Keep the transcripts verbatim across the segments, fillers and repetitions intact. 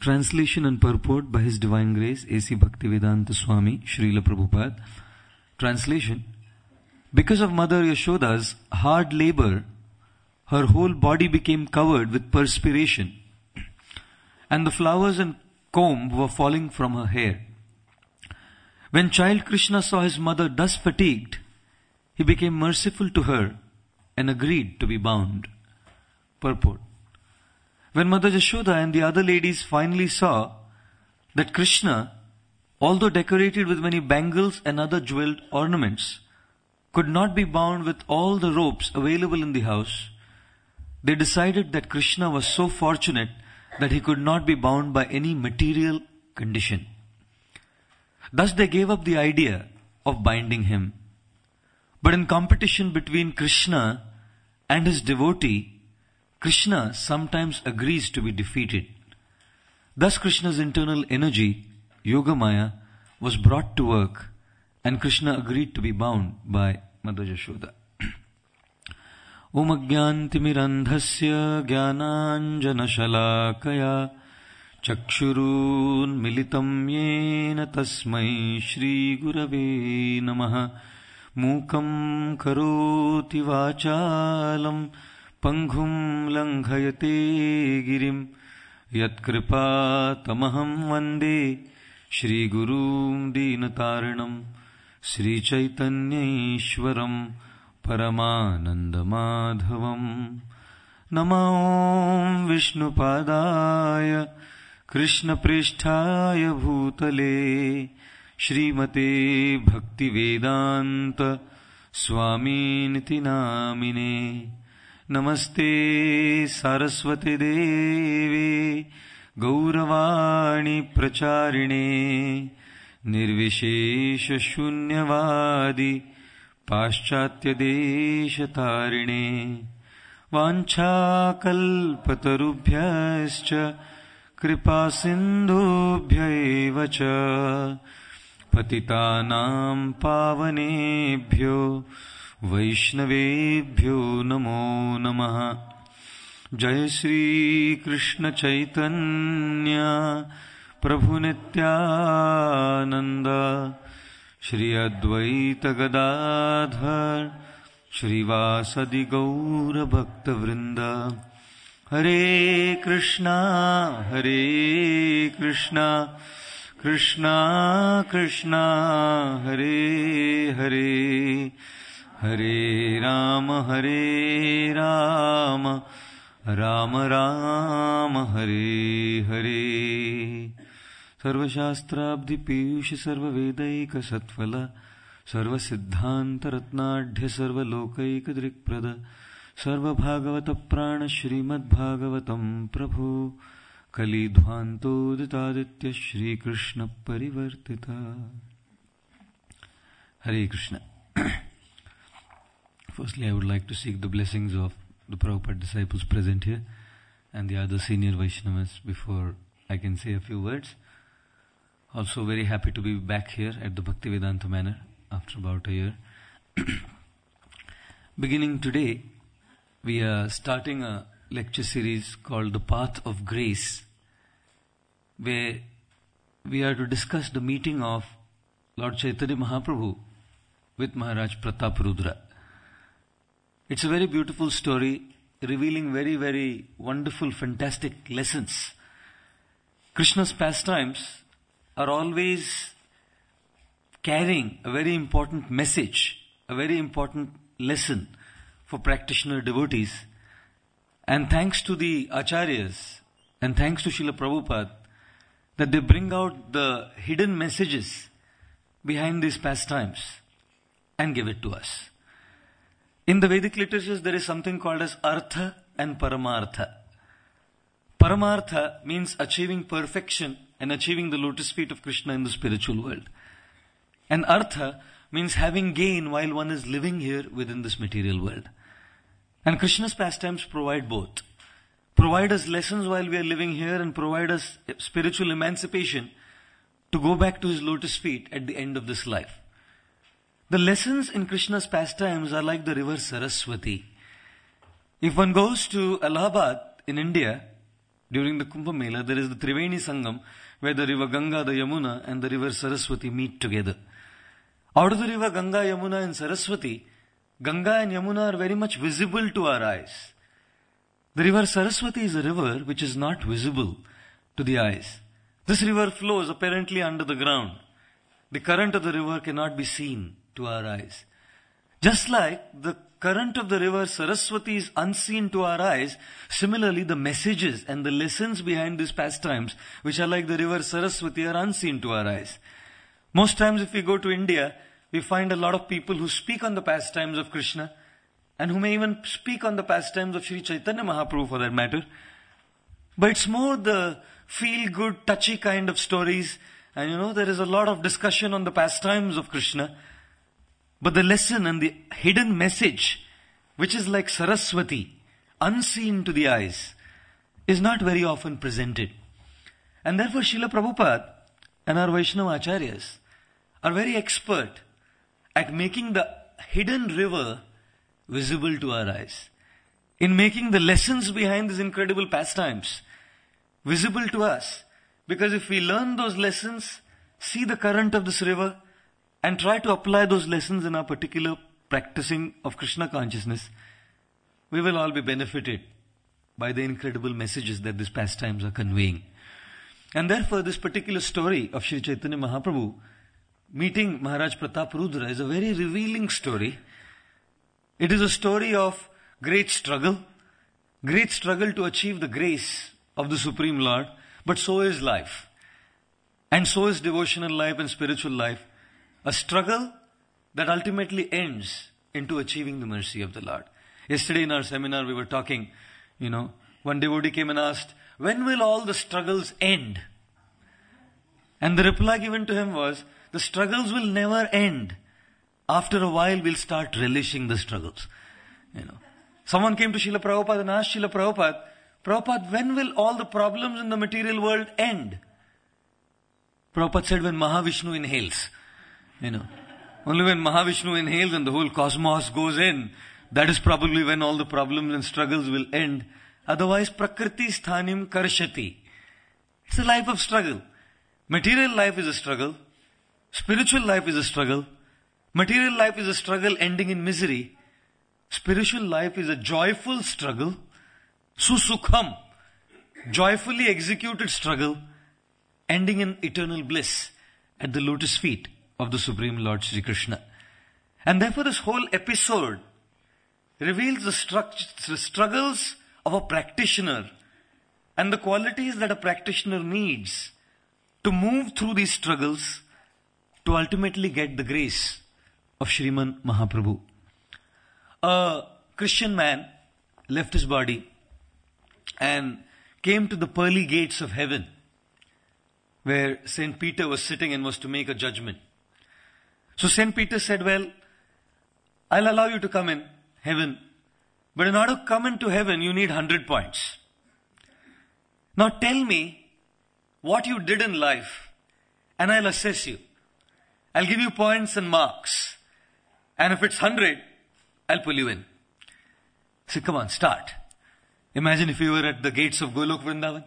Translation and purport by His Divine Grace A C Bhaktivedanta Swami Srila Prabhupada. Translation: because of Mother Yashoda's hard labor, her whole body became covered with perspiration, and the flowers and comb were falling from her hair. When child Krishna saw his mother thus fatigued, he became merciful to her and agreed to be bound. Purport: when Mother Yashoda and the other ladies finally saw that Krishna, although decorated with many bangles and other jeweled ornaments, could not be bound with all the ropes available in the house, they decided that Krishna was so fortunate that he could not be bound by any material condition. Thus they gave up the idea of binding him. But in competition between Krishna and his devotee, Krishna sometimes agrees to be defeated. Thus Krishna's internal energy, Yogamaya, was brought to work, and Krishna agreed to be bound by Mother Yashoda. Om Ajnantimirandhasya Jnananjanashalakaya Chakshurun Militam Yena Tasmai Shri Gurave Namaha Mukam Karoti Vachalam Panghum Langhayate Girim Yat Kripa Tamaham Vande Shri Gurum Dinataranam Sri Chaitanya Ishwaram Paramananda Madhavam. Namo Vishnu Padaya Krishna Pristhaya Bhutale Srimate Bhaktivedanta Swami Niti Namine. Namaste Saraswate Deve Gauravani Pracharine Nirvishesha Shunyavadi Paschatya Deshatarine Vancha Kalpatarubhyascha Kripa Sindhubhya cha Patitanam Pavanebhyo Vaishnavebhyo Namo Namaha. Jai Shri Krishna Chaitanya Prabhu Nityananda Shri Advaita Gadadhar Shri Vasadi Gaura Bhakta Vrinda. Hare Krishna Hare Krishna Krishna Krishna Hare Hare Hare Rama Hare Rama Rama Rama Hare Hare. Sarva Shastrabdhi Piyush Sarva Vedaika Satvala Sarva Siddhanta Ratnadhya Sarva Lokaika Drikprada Sarva Bhagavata Prana Shrimad Bhagavatam Prabhu Kali Dhvanto Ditaditya Shri Krishna Parivartita. Hare Krishna. Firstly, I would like to seek the blessings of the Prabhupada disciples present here and the other senior Vaishnavas before I can say a few words. Also very happy to be back here at the Bhaktivedanta Manor after about a year. Beginning today, we are starting a lecture series called The Path of Grace, where we are to discuss the meeting of Lord Chaitanya Mahaprabhu with Maharaj Prataparudra. It's a very beautiful story, revealing very, very wonderful, fantastic lessons. Krishna's pastimes are always carrying a very important message, a very important lesson for practitioner devotees. And thanks to the Acharyas and thanks to Srila Prabhupada, that they bring out the hidden messages behind these pastimes and give it to us. In the Vedic literatures, there is something called as Artha and Paramartha. Paramartha means achieving perfection and achieving the lotus feet of Krishna in the spiritual world. And Artha means having gain while one is living here within this material world. And Krishna's pastimes provide both. Provide us lessons while we are living here and provide us spiritual emancipation to go back to his lotus feet at the end of this life. The lessons in Krishna's pastimes are like the river Saraswati. If one goes to Allahabad in India, During the Kumbh Mela, there is the Triveni Sangam, where the river Ganga, the Yamuna, and the river Saraswati meet together. Out of the river Ganga, Yamuna, and Saraswati, Ganga and Yamuna are very much visible to our eyes. The river Saraswati is a river which is not visible to the eyes. This river flows apparently under the ground. The current of the river cannot be seen to our eyes. Just like the current of the river Saraswati is unseen to our eyes, similarly the messages and the lessons behind these pastimes, which are like the river Saraswati, are unseen to our eyes. Most times if we go to India, we find a lot of people who speak on the pastimes of Krishna, and who may even speak on the pastimes of Sri Chaitanya Mahaprabhu for that matter. But it's more the feel-good, touchy kind of stories, and you know, there is a lot of discussion on the pastimes of Krishna. But the lesson and the hidden message, which is like Saraswati, unseen to the eyes, is not very often presented. And therefore Srila Prabhupada and our Vaishnava Acharyas are very expert at making the hidden river visible to our eyes. In making the lessons behind these incredible pastimes visible to us. Because if we learn those lessons, see the current of this river, and try to apply those lessons in our particular practicing of Krishna consciousness, we will all be benefited by the incredible messages that these pastimes are conveying. And therefore this particular story of Sri Chaitanya Mahaprabhu meeting Maharaj Pratap Rudra is a very revealing story. It is a story of great struggle, great struggle to achieve the grace of the Supreme Lord, but so is life. And so is devotional life and spiritual life. A struggle that ultimately ends into achieving the mercy of the Lord. Yesterday in our seminar we were talking, you know, one devotee came and asked, when will all the struggles end? And the reply given to him was, the struggles will never end. After a while we'll start relishing the struggles. You know, someone came to Srila Prabhupada and asked Srila Prabhupada, Prabhupada, when will all the problems in the material world end? Prabhupada said, when Mahavishnu inhales. You know, only when Mahavishnu inhales and the whole cosmos goes in, that is probably when all the problems and struggles will end. Otherwise, Prakriti sthanim karshati. It's a life of struggle. Material life is a struggle. Spiritual life is a struggle. Material life is a struggle ending in misery. Spiritual life is a joyful struggle. Susukham. Joyfully executed struggle ending in eternal bliss at the lotus feet of the Supreme Lord Sri Krishna. And therefore this whole episode reveals the, stru- the struggles of a practitioner and the qualities that a practitioner needs to move through these struggles to ultimately get the grace of Sriman Mahaprabhu. A Christian man left his body and came to the pearly gates of heaven, where Saint Peter was sitting and was to make a judgment. So Saint Peter said, well, I'll allow you to come in heaven, but in order to come into heaven, you need one hundred points. Now tell me what you did in life, and I'll assess you. I'll give you points and marks. And if it's one hundred, I'll pull you in. So come on, start. Imagine if you were at the gates of Golok Vrindavan,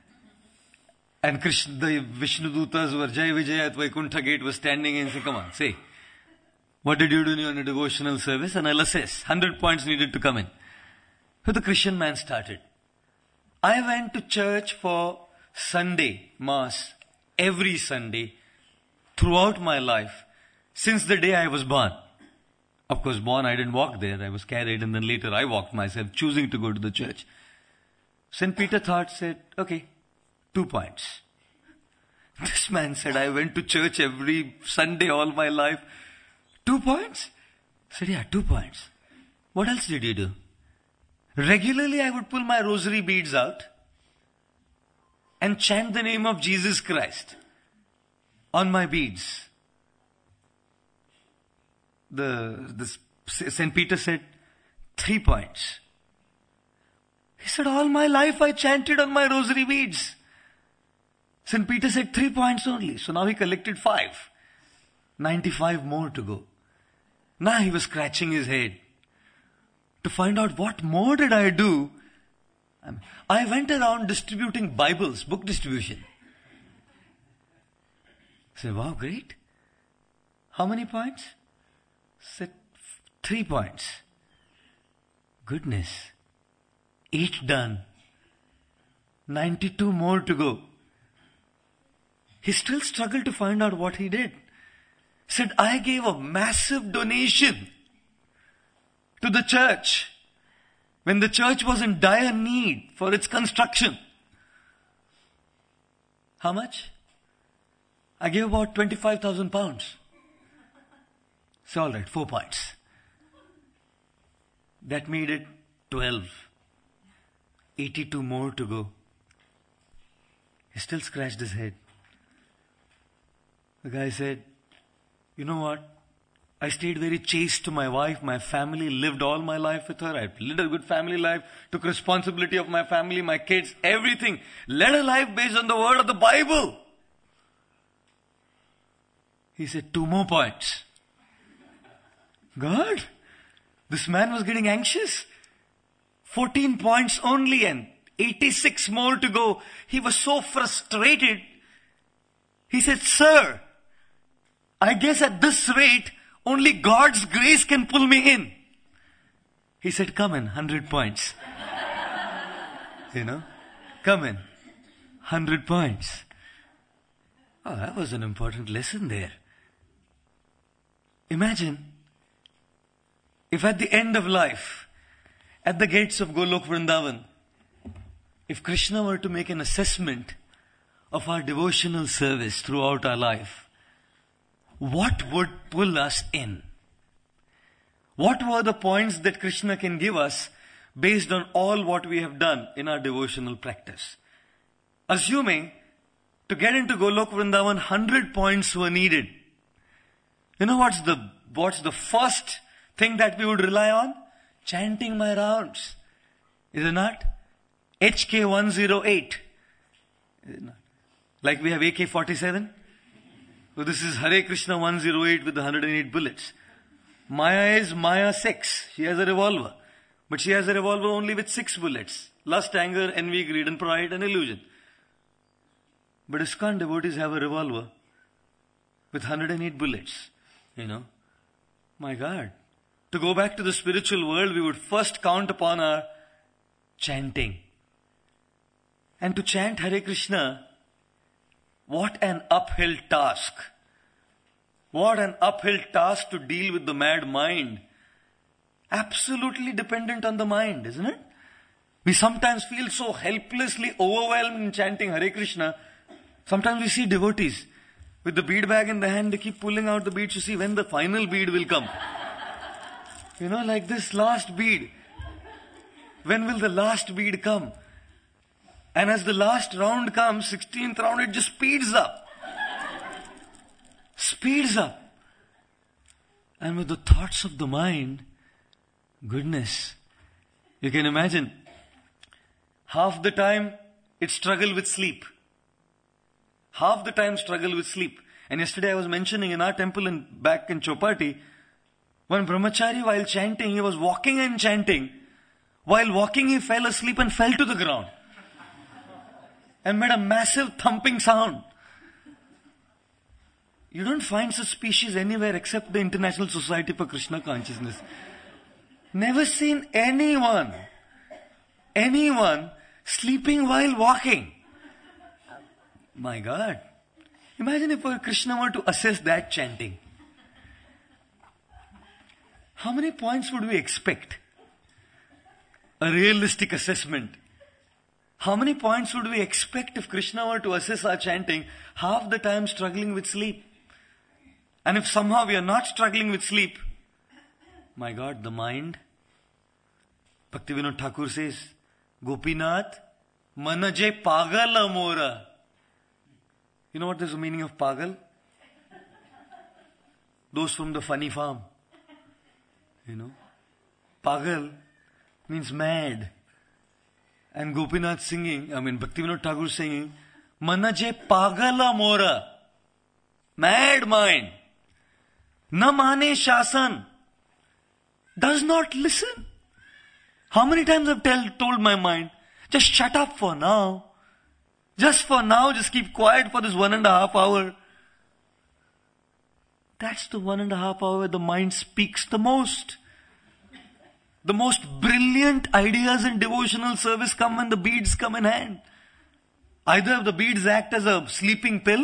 and Krishna, the Vishnu Dutas were Jai Vijaya at Vaikuntha gate was standing and say, come on, say, what did you do in your devotional service? And I'll assess. one hundred points needed to come in. So the Christian man started. I went to church for Sunday Mass every Sunday throughout my life since the day I was born. Of course, born I didn't walk there. I was carried and then later I walked myself, choosing to go to the church. Saint Peter thought, said, okay, two points. This man said, I went to church every Sunday all my life. Two points? I said, yeah, two points. What else did you do? Regularly I would pull my rosary beads out and chant the name of Jesus Christ on my beads. The, the Saint Peter said, three points. He said, all my life I chanted on my rosary beads. Saint Peter said, three points only. So now he collected five. ninety-five more to go. Now he was scratching his head to find out what more did I do I went around distributing Bibles, book distribution. I said, wow, great. How many points? Said, three points. Goodness. Eight done. ninety-two more to go. He still struggled to find out what he did. Said, I gave a massive donation to the church when the church was in dire need for its construction. How much? I gave about twenty-five thousand pounds. So all right, four points. That made it twelve. eighty-two more to go. He still scratched his head. The guy said, you know what? I stayed very chaste to my wife, my family, lived all my life with her. I lived a good family life, took responsibility of my family, my kids, everything. Led a life based on the word of the Bible. He said, two more points. God, this man was getting anxious. fourteen points only and eighty-six more to go. He was so frustrated. He said, sir, I guess at this rate, only God's grace can pull me in. He said, come in, one hundred points. You know, come in, one hundred points. Oh, that was an important lesson there. Imagine if at the end of life, at the gates of Golok Vrindavan, if Krishna were to make an assessment of our devotional service throughout our life, what would pull us in? What were the points that Krishna can give us based on all what we have done in our devotional practice? Assuming to get into Golok Vrindavan, one hundred points were needed. You know what's the, what's the first thing that we would rely on? Chanting my rounds. Is it not? H K one oh eight. Is it not? Like we have A K forty-seven. So this is Hare Krishna one oh eight with the one hundred eight bullets. Maya is Maya six. She has a revolver. But she has a revolver only with six bullets. Lust, anger, envy, greed and pride and illusion. But ISKCON devotees have a revolver with one hundred eight bullets. You know. My God. To go back to the spiritual world, we would first count upon our chanting. And to chant Hare Krishna, what an uphill task. What an uphill task to deal with the mad mind. Absolutely dependent on the mind, isn't it? We sometimes feel so helplessly overwhelmed in chanting Hare Krishna. Sometimes we see devotees with the bead bag in the hand, they keep pulling out the beads to see when the final bead will come. You know, like this last bead. When will the last bead come? And as the last round comes, sixteenth round, it just speeds up. Speeds up. And with the thoughts of the mind, goodness, you can imagine, half the time it struggle with sleep. Half the time struggle with sleep. And yesterday I was mentioning in our temple in, back in Chopati, one brahmachari while chanting, he was walking and chanting. While walking he fell asleep and fell to the ground. And made a massive thumping sound. You don't find such species anywhere except the International Society for Krishna Consciousness. Never seen anyone, anyone sleeping while walking. My God. Imagine if Krishna were to assess that chanting. How many points would we expect? A realistic assessment. How many points would we expect if Krishna were to assess our chanting, half the time struggling with sleep? And if somehow we are not struggling with sleep, my God, the mind. Bhaktivinoda Thakur says, Gopinath, manaje pagal amora. You know what is the meaning of pagal? Those from the funny farm. You know, pagal means mad. And Gopinath singing, I mean Bhaktivinoda Thakur singing, Manaje pagala mora, mad mind, na mane shasan, does not listen. How many times I've tell, told my mind, Just shut up for now. Just for now, just keep quiet for this one and a half hour. That's the one and a half hour where the mind speaks the most. The most brilliant ideas in devotional service come when the beads come in hand. Either the beads act as a sleeping pill,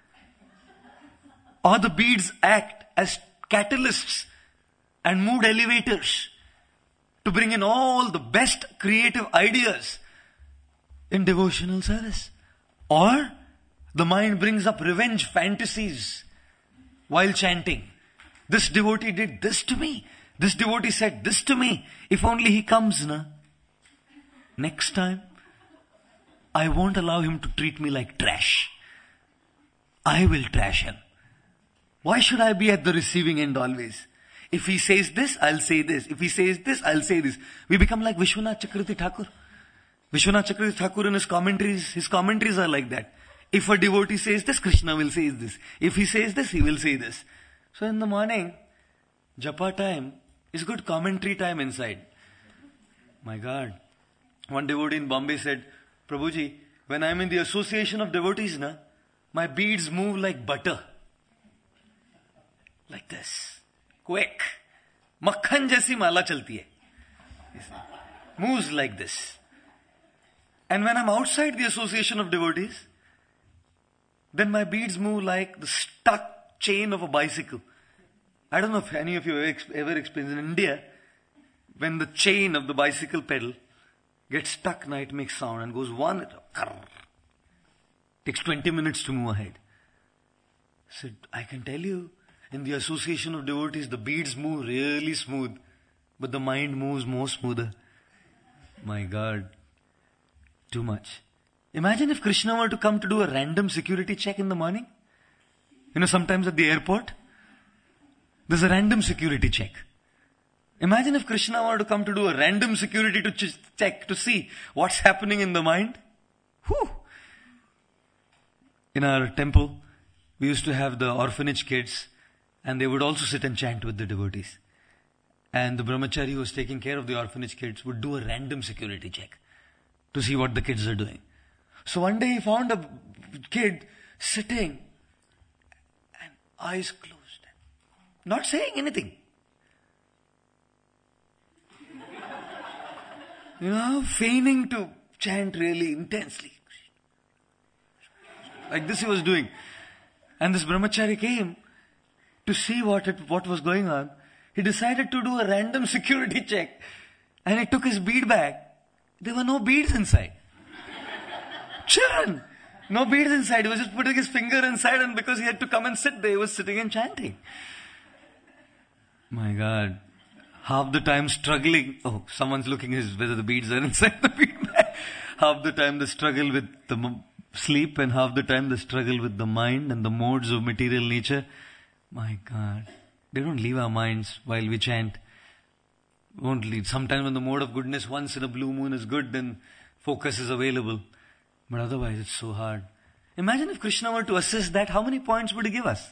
or the beads act as catalysts and mood elevators to bring in all the best creative ideas in devotional service. Or the mind brings up revenge fantasies while chanting. This devotee did this to me. This devotee said this to me. If only he comes, na. Next time, I won't allow him to treat me like trash. I will trash him. Why should I be at the receiving end always? If he says this, I'll say this. If he says this, I'll say this. We become like Vishwanath Chakravarti Thakur. Vishwanath Chakravarti Thakur in his commentaries, his commentaries are like that. If a devotee says this, Krishna will say this. If he says this, he will say this. So in the morning, japa time is good commentary time inside. My God. One devotee in Bombay said, Prabhuji, when I'm in the association of devotees, na, my beads move like butter. Like this. Quick. Makhan jaisi mala chalti hai. Moves like this. And when I'm outside the association of devotees, then my beads move like the stuck chain of a bicycle. I don't know if any of you have ever experienced in India, when the chain of the bicycle pedal gets stuck, now it makes sound and goes one, it takes twenty minutes to move ahead. So I can tell you, in the association of devotees, the beads move really smooth, but the mind moves more smoother. My God. Too much. Imagine if Krishna were to come to do a random security check in the morning. You know, sometimes at the airport, there's a random security check. Imagine if Krishna were to come to do a random security to ch- check to see what's happening in the mind. Whew. In our temple, we used to have the orphanage kids, and they would also sit and chant with the devotees. And the brahmachari who was taking care of the orphanage kids would do a random security check to see what the kids are doing. So one day he found a kid sitting and eyes closed, not saying anything. You know, feigning to chant really intensely. Like this he was doing. And this brahmachari came to see what it, what was going on. He decided to do a random security check. And he took his bead bag. There were no beads inside. Children! No beads inside. He was just putting his finger inside, and because he had to come and sit there, he was sitting and chanting. My God. Half the time struggling. Oh, someone's looking his whether the beads are inside the bead bag. Half the time the struggle with the m- sleep, and half the time the struggle with the mind and the modes of material nature. My God. They don't leave our minds while we chant. Won't leave. Sometimes when the mode of goodness once in a blue moon is good, then focus is available. But otherwise it's so hard. Imagine if Krishna were to assess that, how many points would he give us?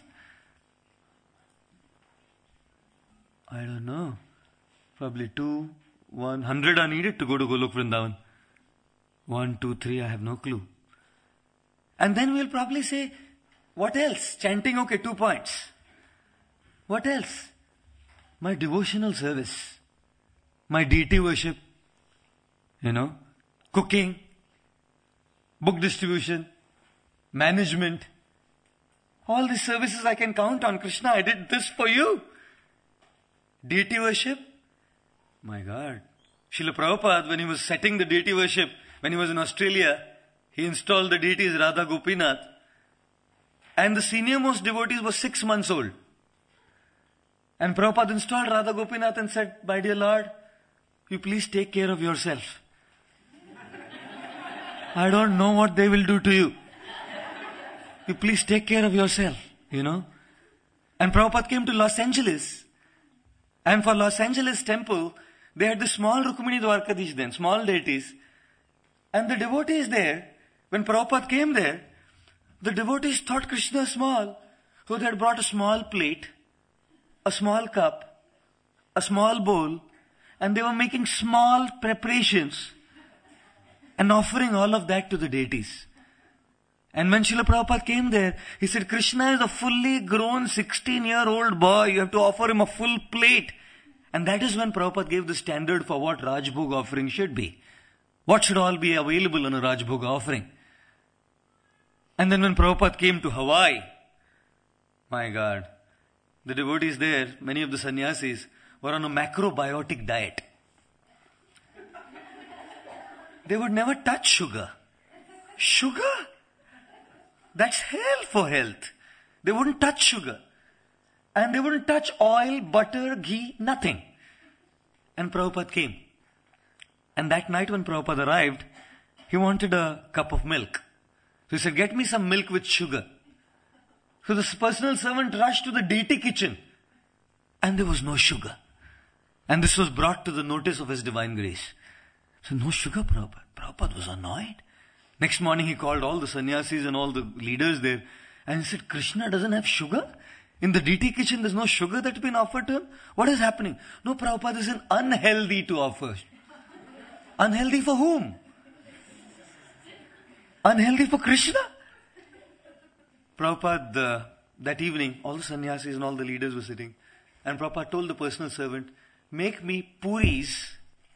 I don't know. Probably two, one, hundred are needed to go to Golok Vrindavan. One, two, three, I have no clue. And then we'll probably say, what else? Chanting, okay, two points. What else? My devotional service. My deity worship. You know, cooking. Book distribution. Management. All these services I can count on. Krishna, I did this for you. Deity worship. My God. Srila Prabhupada, when he was setting the deity worship, when he was in Australia, he installed the deities Radha Gopinath. And the senior most devotees was six months old. And Prabhupada installed Radha Gopinath and said, my dear Lord, you please take care of yourself. I don't know what they will do to you. You please take care of yourself, you know. And Prabhupada came to Los Angeles. And for Los Angeles temple, they had the small Rukmini Dwarkadish then, small deities. And the devotees there, when Prabhupada came there, the devotees thought Krishna small. So they had brought a small plate, a small cup, a small bowl, and they were making small preparations and offering all of that to the deities. And when Srila Prabhupada came there, he said, Krishna is a fully grown sixteen-year-old boy. You have to offer him a full plate. And that is when Prabhupada gave the standard for what Rajbhog offering should be. What should all be available on a Rajbhog offering? And then when Prabhupada came to Hawaii, my God, the devotees there, many of the sannyasis, were on a macrobiotic diet. They would never touch sugar. Sugar? That's hell for health. They wouldn't touch sugar. And they wouldn't touch oil, butter, ghee, nothing. And Prabhupada came. And that night when Prabhupada arrived, he wanted a cup of milk. So he said, get me some milk with sugar. So the personal servant rushed to the deity kitchen. And there was no sugar. And this was brought to the notice of His Divine Grace. So no sugar, Prabhupada. Prabhupada was annoyed. Next morning he called all the sannyasis and all the leaders there. And he said, Krishna doesn't have sugar? In the deity kitchen there's no sugar that's been offered to him? What is happening? No, Prabhupada is unhealthy to offer. Unhealthy for whom? Unhealthy for Krishna? Prabhupada, uh, that evening, all the sannyasis and all the leaders were sitting. And Prabhupada told the personal servant, make me puris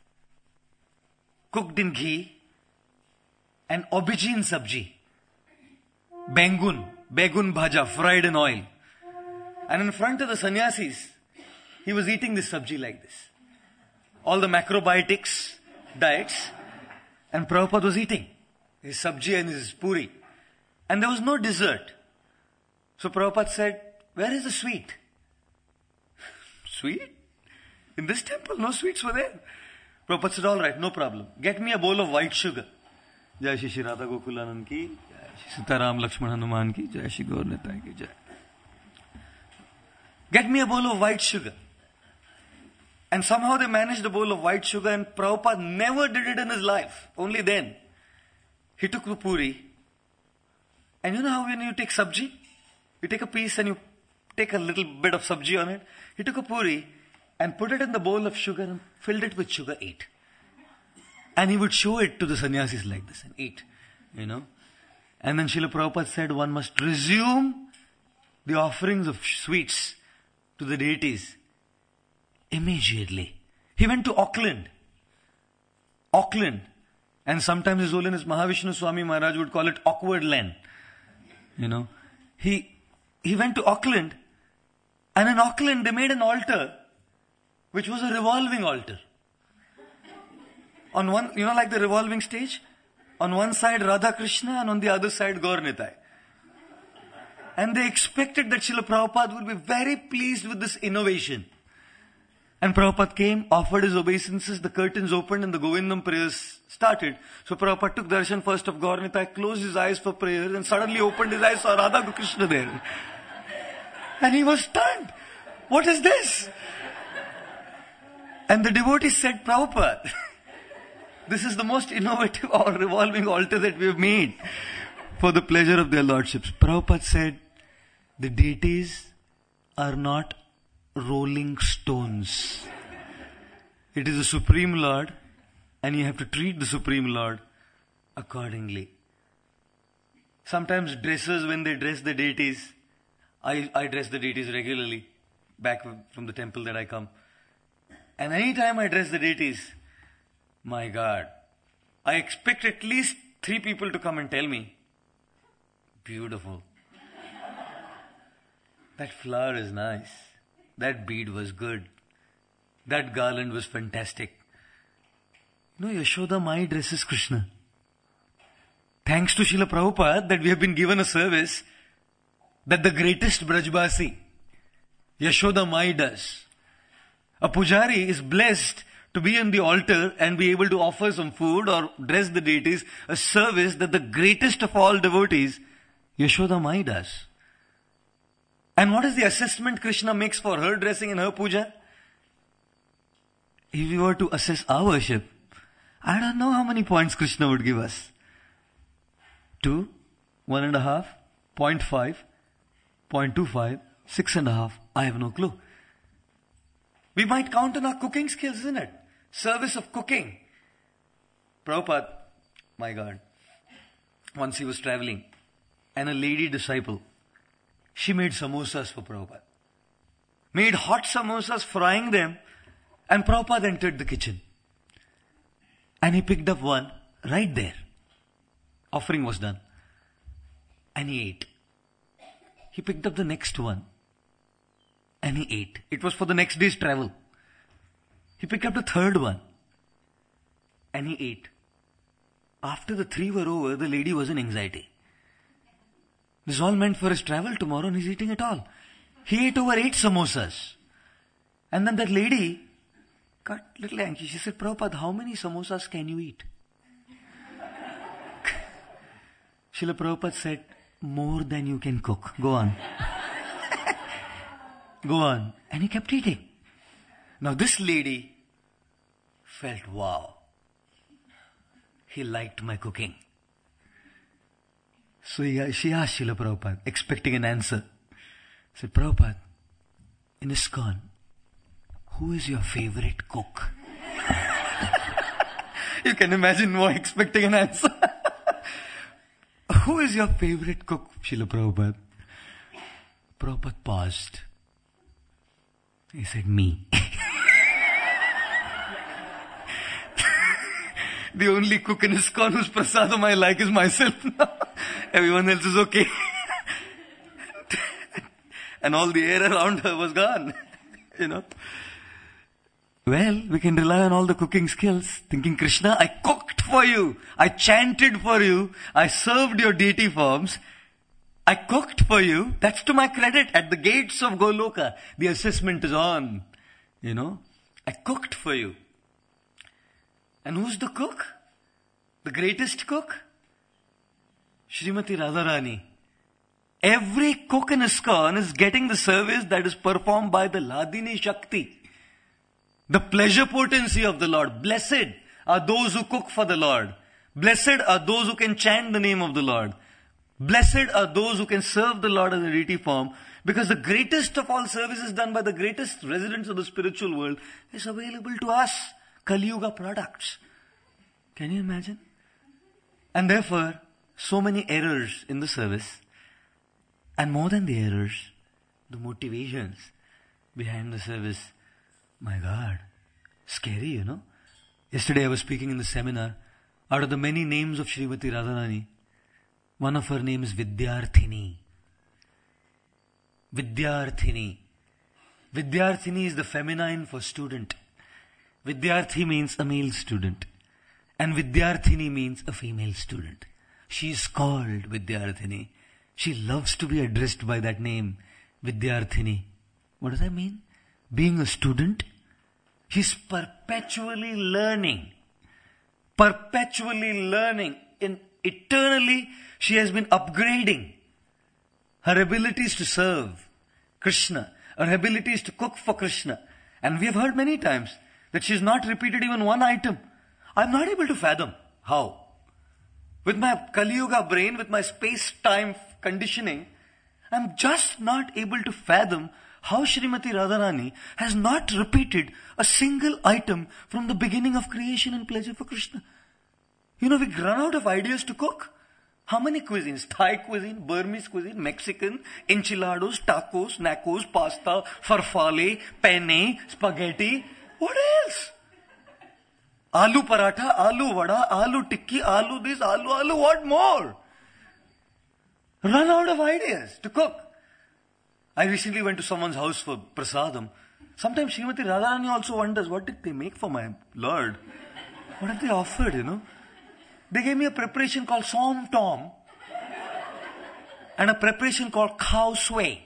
cooked in ghee and aubergine sabji. Bengun, begun bhaja, fried in oil. And in front of the sannyasis, he was eating this sabji like this. All the macrobiotics, diets, and Prabhupada was eating his sabji and his puri. And there was no dessert. So Prabhupada said, where is the sweet? Sweet? In this temple, no sweets were there. Prabhupada said, all right, no problem. Get me a bowl of white sugar. Jai Shri Shri Radha Gokulanand ki, Jai Shri Sitaram Lakshman Hanuman ki, Jai Shri Gaur Nitai ki, Jai. Get me a bowl of white sugar. And somehow they managed a bowl of white sugar, and Prabhupada never did it in his life. Only then. He took the puri. And you know how when you take sabji? You take a piece and you take a little bit of sabji on it. He took a puri and put it in the bowl of sugar and filled it with sugar, ate. And he would show it to the sannyasis like this and eat, you know. And then Srila Prabhupada said one must resume the offerings of sweets to the deities immediately. He went to Auckland. Auckland. And sometimes His Holiness Mahavishnu Swami Maharaj would call it awkward land. You know. He, he went to Auckland, and in Auckland they made an altar which was a revolving altar. On one, you know, like the revolving stage? On one side Radha Krishna and on the other side Gaur Nitai. And they expected that Srila Prabhupada would be very pleased with this innovation. And Prabhupada came, offered his obeisances, the curtains opened and the Govindam prayers started. So Prabhupada took darshan first of Gaur Nitai, closed his eyes for prayers and suddenly opened his eyes, saw Radha Krishna there. And he was stunned. What is this? And the devotee said, Prabhupada, this is the most innovative or revolving altar that we have made for the pleasure of their lordships. Prabhupada said, the deities are not rolling stones. It is the Supreme Lord, and you have to treat the Supreme Lord accordingly. Sometimes dressers, when they dress the deities, I, I dress the deities regularly, back from the temple that I come. And any time I dress the deities, my God, I expect at least three people to come and tell me, beautiful. That flower is nice. That bead was good. That garland was fantastic. You know, Yashoda Mai dresses Krishna. Thanks to Srila Prabhupada that we have been given a service that the greatest Brajbasi, Yashoda Mai, does. A pujari is blessed to be on the altar and be able to offer some food or dress the deities, a service that the greatest of all devotees, Yashoda Mai, does. And what is the assessment Krishna makes for her dressing and her puja? If we were to assess our worship, I don't know how many points Krishna would give us. Two, one and a half, point five, point two five, six and a half. I have no clue. We might count on our cooking skills, isn't it? Service of cooking. Prabhupada, my God. Once he was traveling, and a lady disciple, she made samosas for Prabhupada. Made hot samosas, frying them, and Prabhupada entered the kitchen. And he picked up one right there. Offering was done. And he ate. He picked up the next one. And he ate. It was for the next day's travel. He picked up the third one. And he ate. After the three were over, the lady was in anxiety. This is all meant for his travel tomorrow, and he's eating it all. He ate over eight samosas. And then that lady got a little anxious. She said, Prabhupada, how many samosas can you eat? Srila Prabhupada said, more than you can cook. Go on. Go on. And he kept eating. Now this lady felt, wow. He liked my cooking. So he, she asked Srila Prabhupada, expecting an answer. Said, Prabhupada, in ISKCON, who is your favorite cook? You can imagine more expecting an answer. Who is your favorite cook, Srila Prabhupada? Prabhupada paused. He said, me. The only cook in ISKCON whose prasadam I like is myself now. Everyone else is okay. And all the air around her was gone. You know. Well, we can rely on all the cooking skills. Thinking, Krishna, I cooked for you. I chanted for you. I served your deity forms. I cooked for you. That's to my credit. At the gates of Goloka, the assessment is on. You know. I cooked for you. And who's the cook? The greatest cook? Srimati Radharani. Every cook in ISKCON is getting the service that is performed by the Ladini Shakti. The pleasure potency of the Lord. Blessed are those who cook for the Lord. Blessed are those who can chant the name of the Lord. Blessed are those who can serve the Lord as a deity form. Because the greatest of all services done by the greatest residents of the spiritual world is available to us. Kali Yuga products. Can you imagine? And therefore, so many errors in the service. And more than the errors, the motivations behind the service. My God, scary, you know. Yesterday I was speaking in the seminar. Out of the many names of Srimati Radharani, one of her names is Vidyarthini. Vidyarthini. Vidyarthini is the feminine for student. Vidyarthi means a male student. And Vidyarthini means a female student. She is called Vidyarthini. She loves to be addressed by that name, Vidyarthini. What does that mean? Being a student, she's perpetually learning. Perpetually learning. In eternally, she has been upgrading her abilities to serve Krishna, her abilities to cook for Krishna. And we have heard many times that she has not repeated even one item. I'm not able to fathom how. With my Kali Yuga brain, with my space-time conditioning, I'm just not able to fathom how Srimati Radharani has not repeated a single item from the beginning of creation and pleasure for Krishna. You know, we run out of ideas to cook. How many cuisines? Thai cuisine, Burmese cuisine, Mexican, enchiladas, tacos, nachos, pasta, farfalle, penne, spaghetti. What else? Aloo paratha, aloo vada, aloo tikki, aloo this, aloo, aloo, what more? Run out of ideas to cook. I recently went to someone's house for prasadam. Sometimes Srimati Radharani also wonders, what did they make for my Lord? What have they offered, you know? They gave me a preparation called som tom and a preparation called khao sway.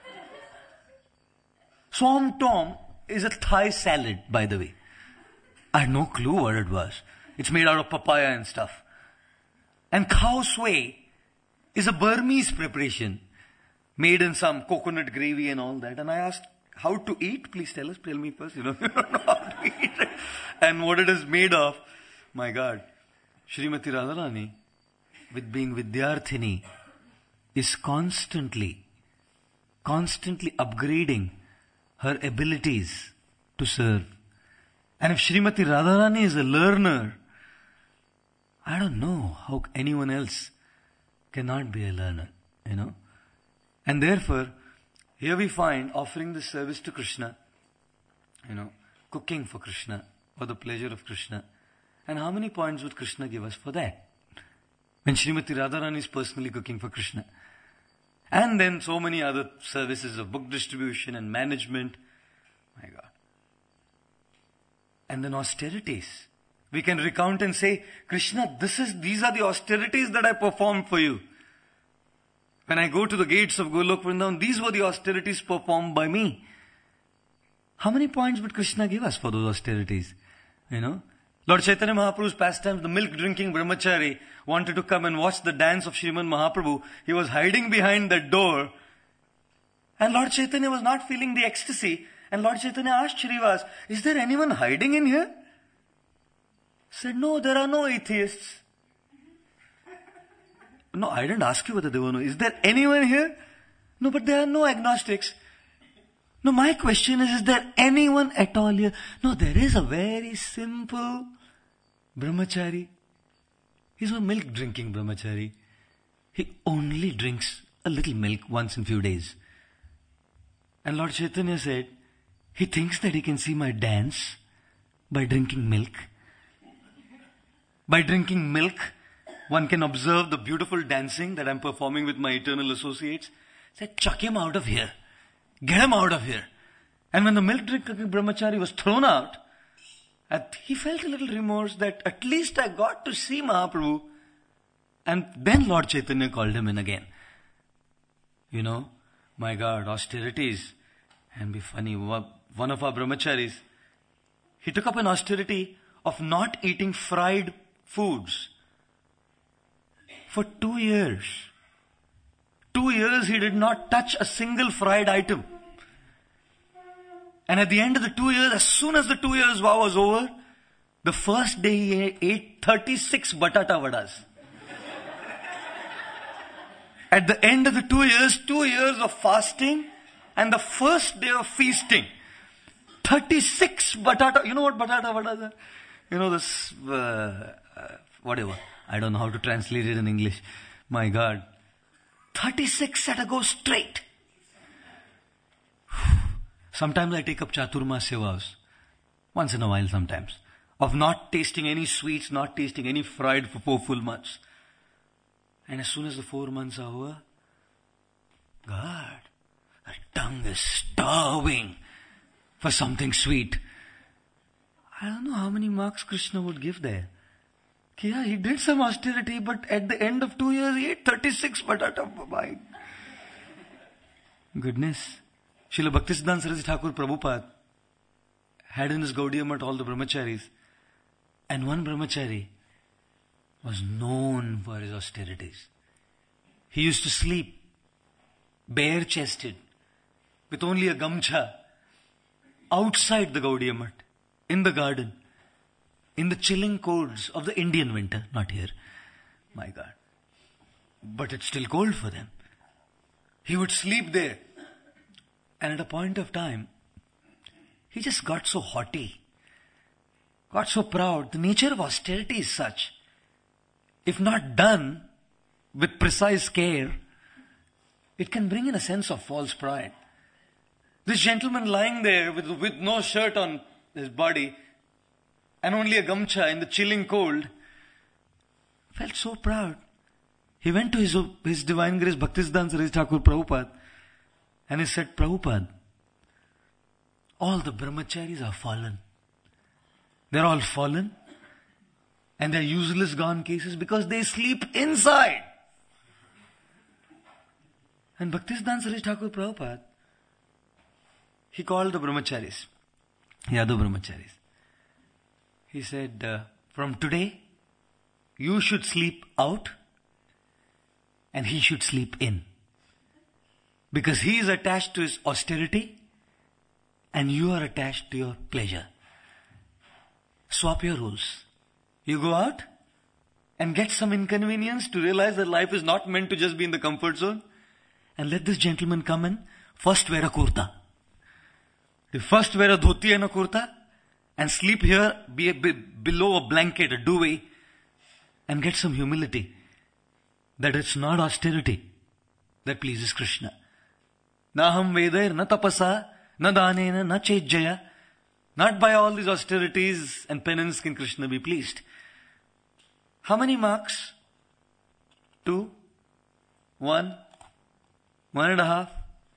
Som tom is a Thai salad, by the way. I had no clue what it was. It's made out of papaya and stuff. And khao sway is a Burmese preparation made in some coconut gravy and all that. And I asked, how to eat? Please tell us, tell me first. You know, we don't know how to eat it. And what it is made of. My God. Srimati Radharani, with being Vidyarthini, is constantly, constantly upgrading her abilities to serve. And if Srimati Radharani is a learner, I don't know how anyone else cannot be a learner, you know. And therefore, here we find offering the service to Krishna, you know, cooking for Krishna, for the pleasure of Krishna. And how many points would Krishna give us for that? When Srimati Radharani is personally cooking for Krishna. And then so many other services of book distribution and management. My God. And then austerities. We can recount and say, Krishna, this is, these are the austerities that I performed for you. When I go to the gates of Golok Vrindavan, these were the austerities performed by me. How many points would Krishna give us for those austerities? You know? Lord Chaitanya Mahaprabhu's pastimes, the milk-drinking brahmachari wanted to come and watch the dance of Sriman Mahaprabhu. He was hiding behind that door. And Lord Chaitanya was not feeling the ecstasy. And Lord Chaitanya asked Shrivas, is there anyone hiding in here? He said, no, there are no atheists. No, I didn't ask you whether there were no. Is there anyone here? No, but there are no agnostics. No, my question is, is there anyone at all here? No, there is a very simple brahmachari. He's a milk drinking brahmachari. He only drinks a little milk once in few days. And Lord Chaitanya said, he thinks that he can see my dance by drinking milk. By drinking milk, one can observe the beautiful dancing that I'm performing with my eternal associates. He said, chuck him out of here. Get him out of here. And when the milk drinking brahmachari was thrown out, he felt a little remorse that at least I got to see Mahaprabhu. And then Lord Chaitanya called him in again. You know, my God, austerities. And be funny, one of our brahmacharis, he took up an austerity of not eating fried foods for two years. Two years he did not touch a single fried item. And at the end of the two years, as soon as the two years vow was over, the first day he ate thirty-six batata vadas. At the end of the two years, two years of fasting and the first day of feasting, thirty-six batata, you know what batata vadas are? You know this, uh, uh, whatever. I don't know how to translate it in English. My God. thirty-six at a go straight. Sometimes I take up Chaturmasya vows. Once in a while sometimes. Of not tasting any sweets, not tasting any fried for four full months. And as soon as the four months are over, God, the tongue is starving for something sweet. I don't know how many marks Krishna would give there. Yeah, he did some austerity, but at the end of two years, he ate thirty-six batata. My goodness. Srila Bhaktisiddhanta Saraswati Thakur Prabhupada had in his Gaudiya Math all the brahmacharis. And one brahmachari was known for his austerities. He used to sleep bare-chested with only a gamcha outside the Gaudiya Math, in the garden. In the chilling colds of the Indian winter, not here. My God. But it's still cold for them. He would sleep there. And at a point of time, he just got so haughty. Got so proud. The nature of austerity is such. If not done with precise care, it can bring in a sense of false pride. This gentleman lying there with, with no shirt on his body, and only a gamcha in the chilling cold, felt so proud. He went to his, his Divine Grace Bhaktisiddhanta Saraswati Thakur Prabhupada and he said, Prabhupada, all the brahmacharis are fallen. They're all fallen and they're useless gone cases because they sleep inside. And Bhaktisiddhanta Saraswati Thakur Prabhupada, he called the brahmacharis, Yadu brahmacharis. He said, uh, from today, you should sleep out and he should sleep in. Because he is attached to his austerity and you are attached to your pleasure. Swap your roles. You go out and get some inconvenience to realize that life is not meant to just be in the comfort zone. And let this gentleman come in, first wear a kurta. You first wear a dhoti and a kurta. And sleep here be, be below a blanket, a duvet. and get some humility. That it's not austerity that pleases Krishna. Naham vedair na tapasa, na danena, na chejjaya. Not by all these austerities and penance can Krishna be pleased. How many marks? Two? One? One and a half?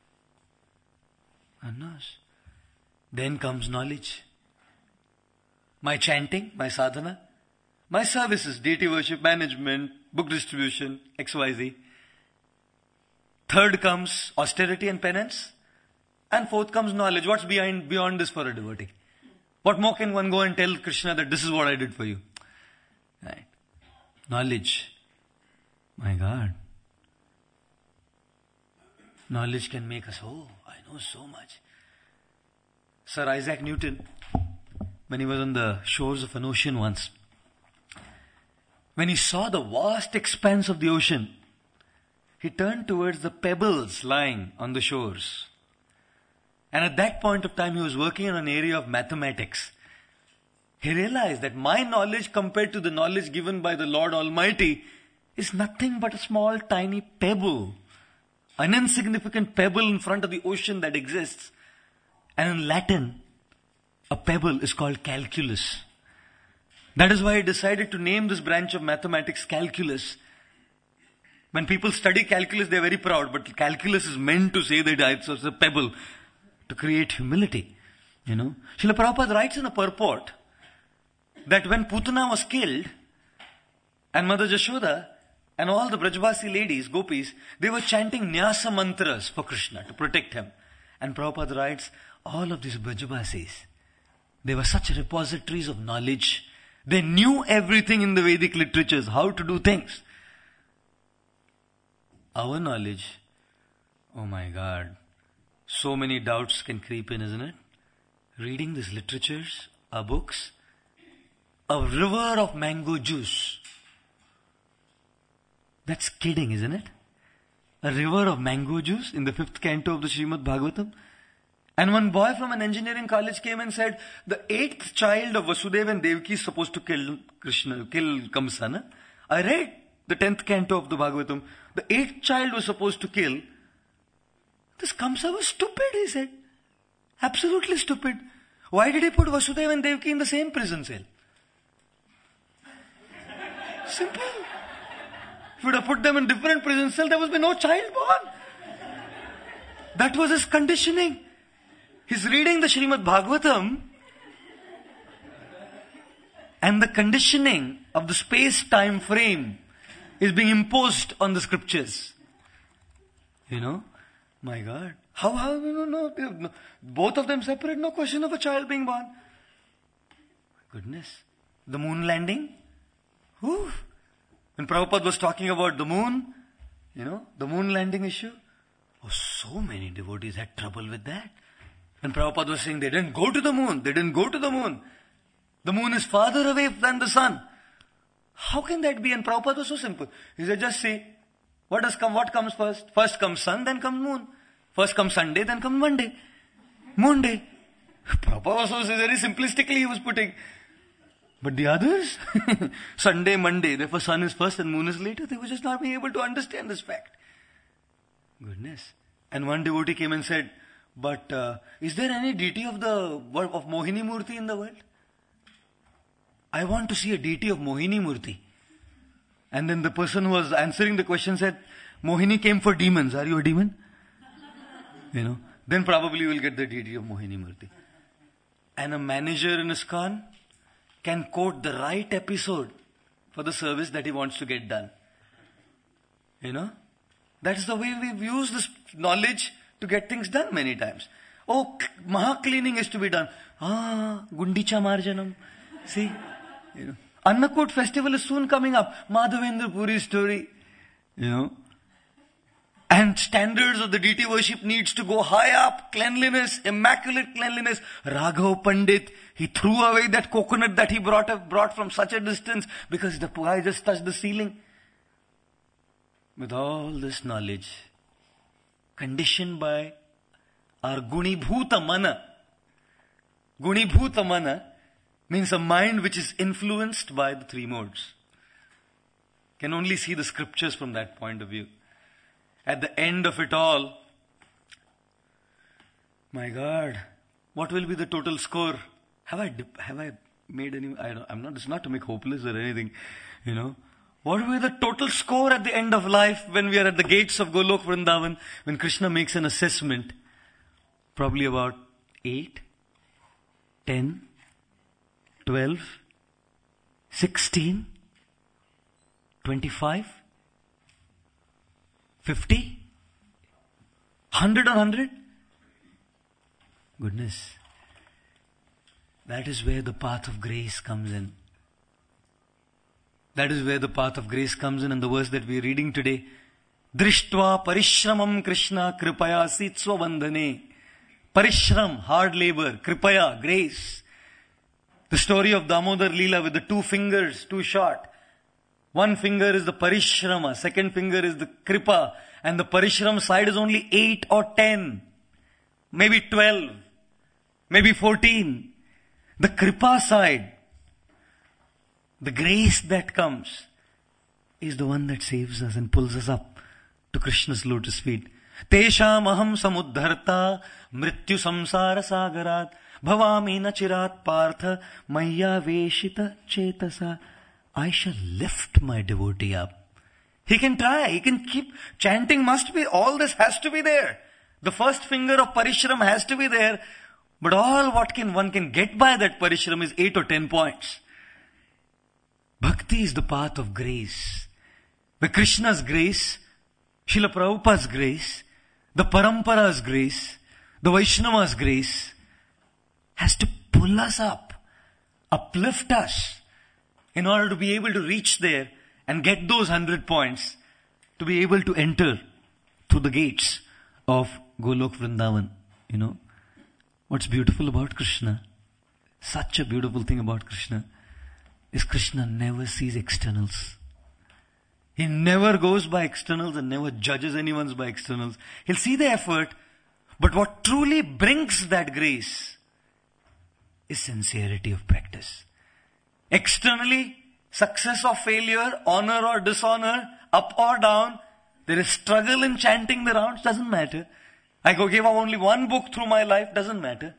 Annas. Then comes knowledge. My chanting, my sadhana, my services, deity worship, management, book distribution, X Y Z. Third comes austerity and penance. And fourth comes knowledge. What's behind, beyond this for a devotee? What more can one go and tell Krishna that this is what I did for you? Right. Knowledge. My God. Knowledge can make us, oh, I know so much. Sir Isaac Newton, when he was on the shores of an ocean once, when he saw the vast expanse of the ocean, he turned towards the pebbles lying on the shores. And at that point of time, he was working in an area of mathematics. He realized that my knowledge compared to the knowledge given by the Lord Almighty is nothing but a small tiny pebble. An insignificant pebble in front of the ocean that exists. And in Latin, a pebble is called calculus. That is why he decided to name this branch of mathematics calculus. When people study calculus, they are very proud, but calculus is meant to say that it's a pebble to create humility. You know, Srila Prabhupada writes in a purport that when Putana was killed, and Mother Jashoda and all the Brajvasi ladies, gopis, they were chanting Nyasa mantras for Krishna to protect him. And Prabhupada writes, all of these Brajvasis, they were such repositories of knowledge. They knew everything in the Vedic literatures, how to do things. Our knowledge, oh my God, so many doubts can creep in, isn't it? Reading these literatures, our books, a river of mango juice. That's kidding, isn't it? A river of mango juice in the fifth canto of the Srimad Bhagavatam. And one boy from an engineering college came and said, the eighth child of Vasudeva and Devaki is supposed to kill Krishna, kill Kamsa. I read the tenth canto of the Bhagavatam. The eighth child was supposed to kill. This Kamsa was stupid, he said. Absolutely stupid. Why did he put Vasudeva and Devaki in the same prison cell? Simple. If he would have put them in different prison cells, there would be no child born. That was his conditioning. He's reading the Srimad Bhagavatam, and the conditioning of the space-time frame is being imposed on the scriptures. You know? My God. How, how, no, no, no, both of them separate, no question of a child being born. Goodness. The moon landing? Whew. When Prabhupada was talking about the moon, you know, the moon landing issue, oh, so many devotees had trouble with that. And Prabhupada was saying they didn't go to the moon, they didn't go to the moon. The moon is farther away than the sun. How can that be? And Prabhupada was so simple. He said, just see, what does come, what comes first? First comes sun, then comes moon. First comes Sunday, then comes Monday. Moon day. Prabhupada was so very simplistically he was putting. But the others, Sunday, Monday, therefore sun is first and moon is later. They were just not being able to understand this fact. Goodness. And one devotee came and said, but uh, is there any deity of the of Mohini Murti in the world? I want to see a deity of Mohini Murti. And then the person who was answering the question said, Mohini came for demons. Are you a demon? You know, then probably you will get the deity of Mohini Murti. And a manager in ISKCON can quote the right episode for the service that he wants to get done. You know? That's the way we've used this knowledge to get things done many times. Oh, Maha cleaning is to be done. Ah, Gundicha Marjanam. See? You know. Annakut festival is soon coming up. Madhavendra Puri story. You know. And standards of the deity worship needs to go high up. Cleanliness, immaculate cleanliness. Raghav Pandit, he threw away that coconut that he brought, brought from such a distance because the guy just touched the ceiling. With all this knowledge, conditioned by our Gunibhuta Mana. Gunibhuta Mana means a mind which is influenced by the three modes. Can only see the scriptures from that point of view. At the end of it all, my God, what will be the total score? Have I have I made any? I don't, I'm not. It's not to make hopeless or anything, you know. What will be the total score at the end of life when we are at the gates of Golok Vrindavan? When Krishna makes an assessment, probably about eight, ten, twelve, sixteen, twenty-five, fifty, hundred on hundred. Goodness. That is where the path of grace comes in. That is where the path of grace comes in. And the verse that we are reading today, Drishtva parishramam Krishna kripaya sitsva vandhane. Parishram, hard labor, kripaya, grace. The story of Damodar Leela with the two fingers, too short. One finger is the parishrama, second finger is the kripa, and the parishram side is only eight or ten, maybe twelve, maybe fourteen. The kripa side, the grace that comes, is the one that saves us and pulls us up to Krishna's lotus feet. Tesham aham samuddharta mrityu samsara sagarat bhavami nachirat partha maya veshita chetasa. I shall lift my devotee up. He can try, he can keep chanting, must be, all this has to be there. The first finger of parishram has to be there, but all what can one can get by that parishram is eight or ten points. Bhakti is the path of grace. The Krishna's grace, Srila Prabhupada's grace, the Parampara's grace, the Vaishnava's grace has to pull us up, uplift us in order to be able to reach there and get those hundred points, to be able to enter through the gates of Golok Vrindavan. You know, what's beautiful about Krishna, such a beautiful thing about Krishna, is Krishna never sees externals. He never goes by externals and never judges anyone's by externals. He'll see the effort, but what truly brings that grace is sincerity of practice. Externally, success or failure, honor or dishonor, up or down, there is struggle in chanting the rounds, doesn't matter. I go give only one book through my life, doesn't matter.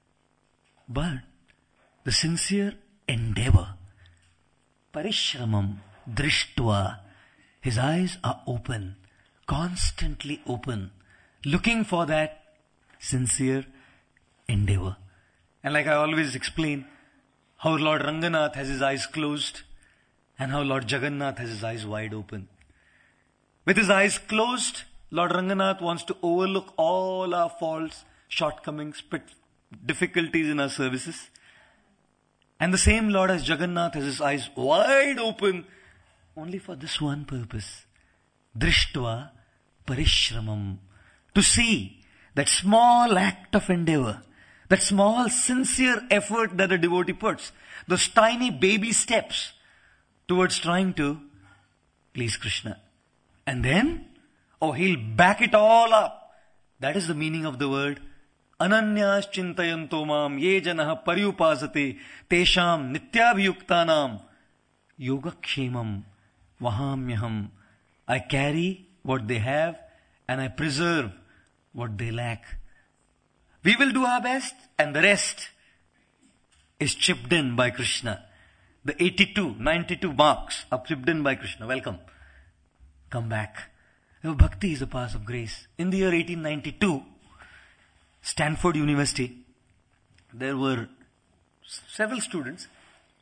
But the sincere endeavor, parishramam, drishtva, his eyes are open, constantly open, looking for that sincere endeavor. And like I always explain, how Lord Ranganath has his eyes closed and how Lord Jagannath has his eyes wide open. With his eyes closed, Lord Ranganath wants to overlook all our faults, shortcomings, difficulties in our services. And the same Lord as Jagannath has his eyes wide open only for this one purpose. Drishtva parishramam. To see that small act of endeavor, that small sincere effort that a devotee puts, those tiny baby steps towards trying to please Krishna. And then, oh, he'll back it all up. That is the meaning of the word Ananyas chintayanto mam ye janah paryupasate tesham nityabhiyuktanam yogakshemam vahamyaham. I carry what they have and I preserve what they lack. We will do our best and the rest is chipped in by Krishna. The eighty-two, ninety-two marks are chipped in by Krishna. Welcome. Come back. Bhakti is a path of grace. In the year eighteen ninety-two, Stanford University, there were several students.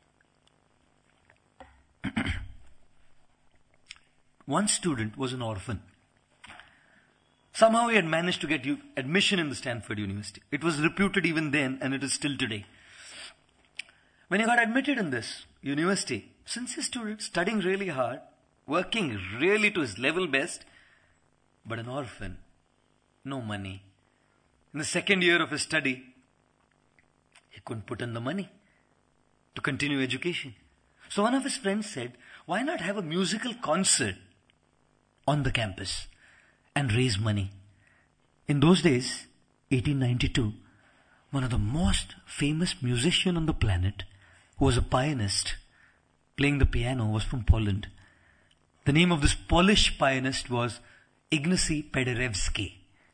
One student was an orphan. Somehow he had managed to get admission in the Stanford University. It was reputed even then and it is still today. When he got admitted in this university, sincere student, studying really hard, working really to his level best, but an orphan, no money. In the second year of his study, he couldn't put in the money to continue education. So one of his friends said, why not have a musical concert on the campus and raise money? In those days, eighteen ninety-two, one of the most famous musicians on the planet, who was a pianist, playing the piano, was from Poland. The name of this Polish pianist was Ignacy Paderewski.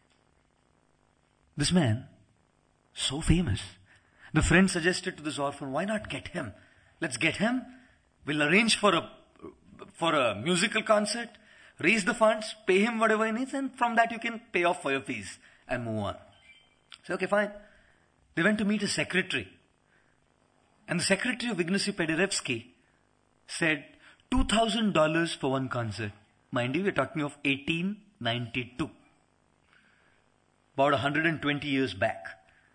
This man, so famous. The friend suggested to this orphan, why not get him? Let's get him. We'll arrange for a for a musical concert, raise the funds, pay him whatever he needs, and from that you can pay off for your fees and move on. So, okay, fine. They went to meet his secretary. And the secretary of Ignacy Paderewski said, two thousand dollars for one concert. Mind you, we're talking of eighteen ninety-two. About one hundred twenty years back.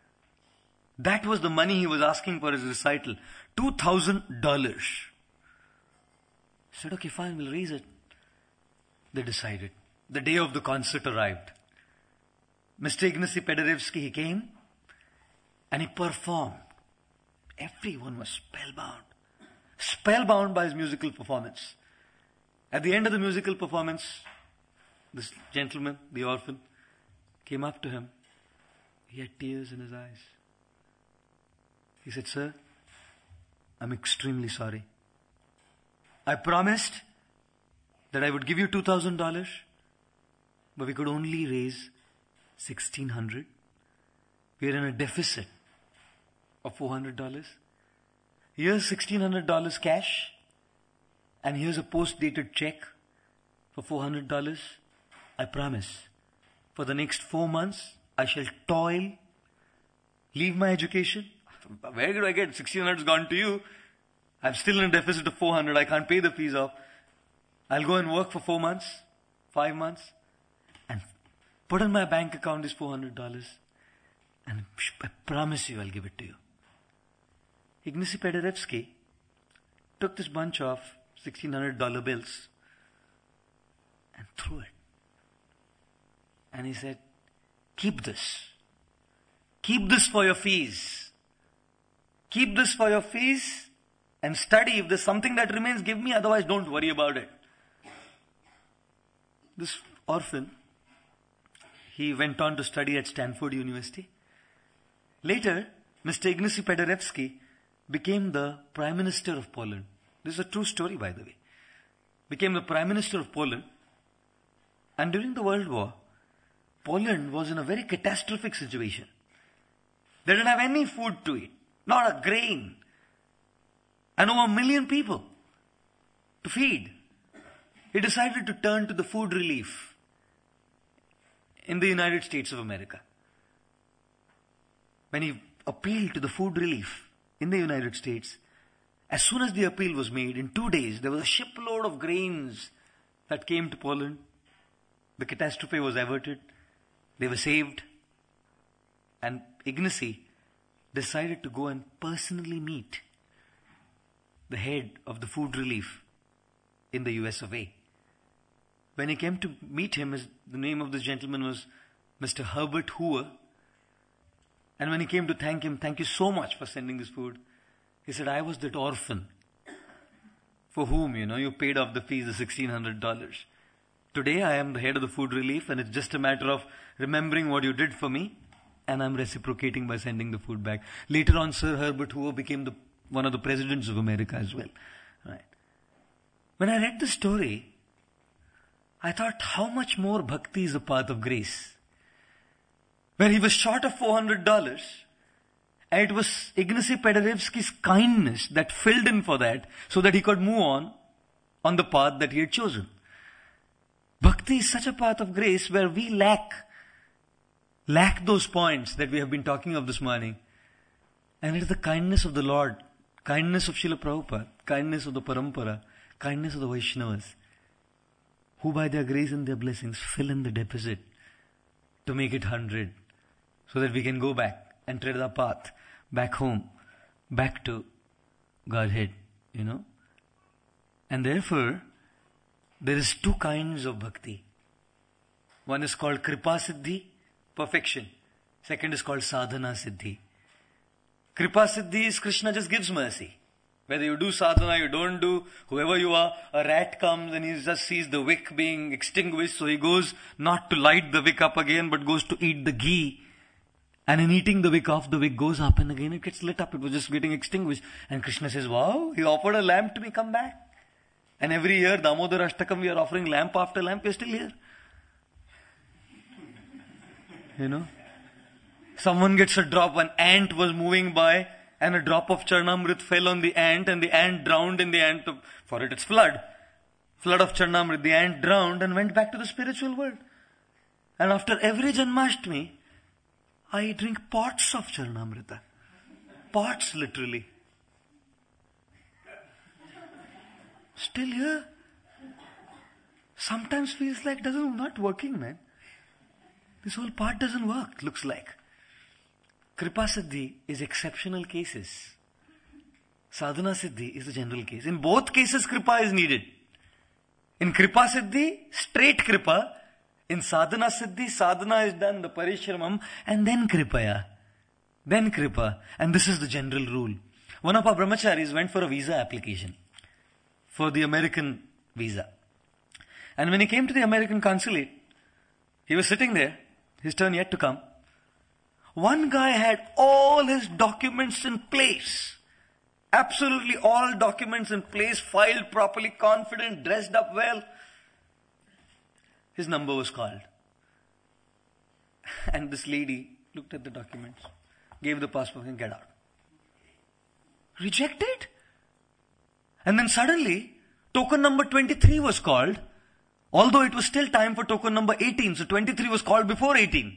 That was the money he was asking for his recital. two thousand dollars. Said, okay, fine, we'll raise it. They decided. The day of the concert arrived. Mister Ignacy Paderewski, he came and he performed. Everyone was spellbound. Spellbound by his musical performance. At the end of the musical performance, this gentleman, the orphan, came up to him. He had tears in his eyes. He said, sir, I'm extremely sorry. I promised that I would give you two thousand dollars, but we could only raise sixteen hundred dollars. We are in a deficit of four hundred dollars. Here's sixteen hundred dollars cash, and here's a post-dated check for four hundred dollars. I promise, for the next four months, I shall toil, leave my education. Where did I get? sixteen hundred has gone to you. I'm still in a deficit of four hundred. I can't pay the fees off. I'll go and work for four months, five months, and put in my bank account this four hundred dollars. And I promise you I'll give it to you. Ignacy Paderewski took this bunch of sixteen hundred dollars bills and threw it. And he said, keep this. Keep this for your fees. Keep this for your fees and study. If there's something that remains, give me. Otherwise, don't worry about it. This orphan, he went on to study at Stanford University. Later, Mister Ignacy Paderewski became the Prime Minister of Poland. This is a true story, by the way. Became the Prime Minister of Poland. And during the World War, Poland was in a very catastrophic situation. They didn't have any food to eat. Not a grain. And over a million people to feed. He decided to turn to the food relief in the United States of America. When he appealed to the food relief in the United States, as soon as the appeal was made, in two days, there was a shipload of grains that came to Poland. The catastrophe was averted. They were saved. And Ignacy decided to go and personally meet the head of the food relief in the U S of A. When he came to meet him, his, the name of this gentleman was Mister Herbert Hoover. And when he came to thank him, thank you so much for sending this food. He said, I was that orphan for whom, you know, you paid off the fees of sixteen hundred dollars. Today I am the head of the food relief, and it's just a matter of remembering what you did for me, and I'm reciprocating by sending the food back. Later on, Sir Herbert Hoover became the, one of the presidents of America as well. Right. When I read the story, I thought, how much more bhakti is a path of grace? Where he was short of four hundred dollars, and it was Ignacy Paderewski's kindness that filled in for that, so that he could move on, on the path that he had chosen. Bhakti is such a path of grace where we lack, lack those points that we have been talking of this morning. And it is the kindness of the Lord, kindness of Srila Prabhupada, kindness of the Parampara, kindness of the Vaishnavas, who by their grace and their blessings fill in the deficit to make it hundred, so that we can go back and tread our path back home, back to Godhead, you know. And therefore, there is two kinds of bhakti. One is called Kripa Siddhi, perfection. Second is called Sadhana Siddhi. Kripa Siddhi is Krishna just gives mercy. Whether you do sadhana, you don't do, whoever you are, a rat comes and he just sees the wick being extinguished, so he goes not to light the wick up again, but goes to eat the ghee. And in eating the wick off, the wick goes up and again it gets lit up. It was just getting extinguished. And Krishna says, wow, he offered a lamp to me, come back. And every year, Damodar Ashtakam, we are offering lamp after lamp, we are still here. You know? Someone gets a drop, an ant was moving by, and a drop of Charnamrit fell on the ant, and the ant drowned in the ant. Of, for it, it's flood. Flood of Charnamrit. The ant drowned and went back to the spiritual world. And after every Janmashtami, I drink pots of Charnamrita. Pots, literally. Still here. Sometimes feels like doesn't not working, man. This whole part doesn't work, looks like. Kripa Siddhi is exceptional cases. Sadhana Siddhi is the general case. In both cases, Kripa is needed. In Kripa Siddhi, straight Kripa. In Sadhana Siddhi, sadhana is done, the parishramam, and then Kripaya. Then Kripa. And this is the general rule. One of our brahmacharis went for a visa application. For the American visa. And when he came to the American consulate, he was sitting there, his turn yet to come. One guy had all his documents in place. Absolutely all documents in place, filed properly, confident, dressed up well. His number was called. And this lady looked at the documents, gave the passport and get out. Rejected? And then suddenly, token number twenty-three was called, although it was still time for token number eighteen, so twenty-three was called before eighteen.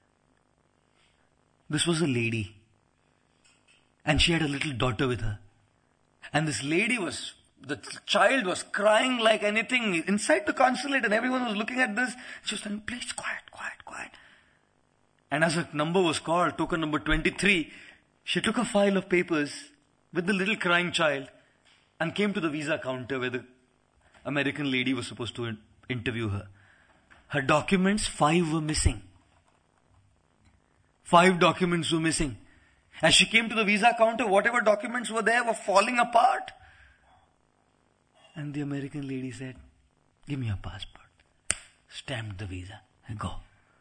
This was a lady. And she had a little daughter with her. And this lady was, the child was crying like anything inside the consulate, and everyone was looking at this. She was saying, please, quiet, quiet, quiet. And as her number was called, token number twenty-three, she took a file of papers with the little crying child and came to the visa counter where the American lady was supposed to in- interview her. Her documents, five were missing. Five documents were missing. As she came to the visa counter, whatever documents were there were falling apart. And the American lady said, give me your passport. Stamped the visa and go.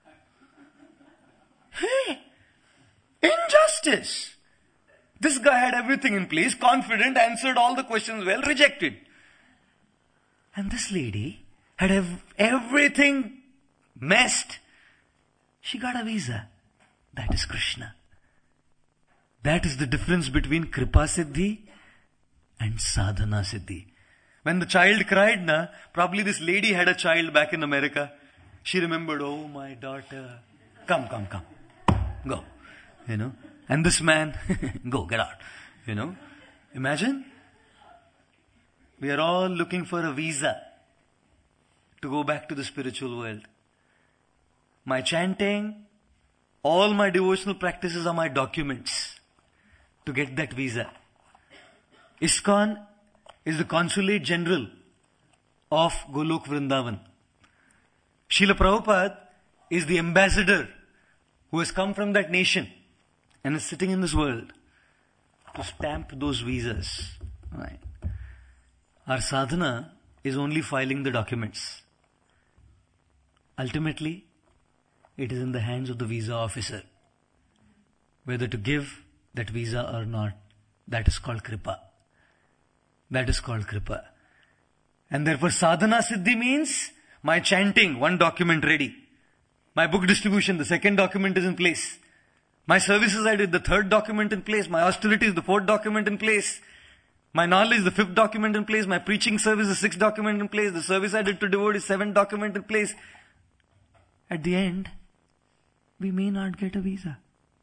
Hey! Injustice! This guy had everything in place, confident, answered all the questions well, rejected. And this lady had ev- everything messed. She got a visa. That is Krishna. That is the difference between Kripa Siddhi and Sadhana Siddhi. When the child cried, na, probably this lady had a child back in America. She remembered, oh my daughter, come, come, come, go, you know. And this man, go, get out, you know. Imagine, we are all looking for a visa to go back to the spiritual world. My chanting, all my devotional practices are my documents to get that visa. ISKCON is the consulate general of Golok Vrindavan. Srila Prabhupada is the ambassador who has come from that nation and is sitting in this world to stamp those visas. Right. Our sadhana is only filing the documents. Ultimately, it is in the hands of the visa officer whether to give that visa or not. That is called Kripa. That is called Kripa. And therefore sadhana siddhi means my chanting, one document ready. My book distribution, the second document is in place. My services I did, the third document in place. My austerity is the fourth document in place. My knowledge, the fifth document in place. My preaching service, the sixth document in place. The service I did to devotees, seventh document in place. At the end, we may not get a visa.